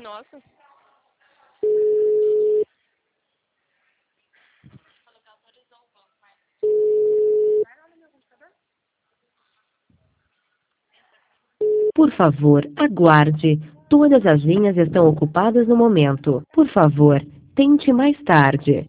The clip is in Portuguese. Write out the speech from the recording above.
Nossa. Por favor, aguarde. Todas as linhas estão ocupadas no momento. Por favor, tente mais tarde.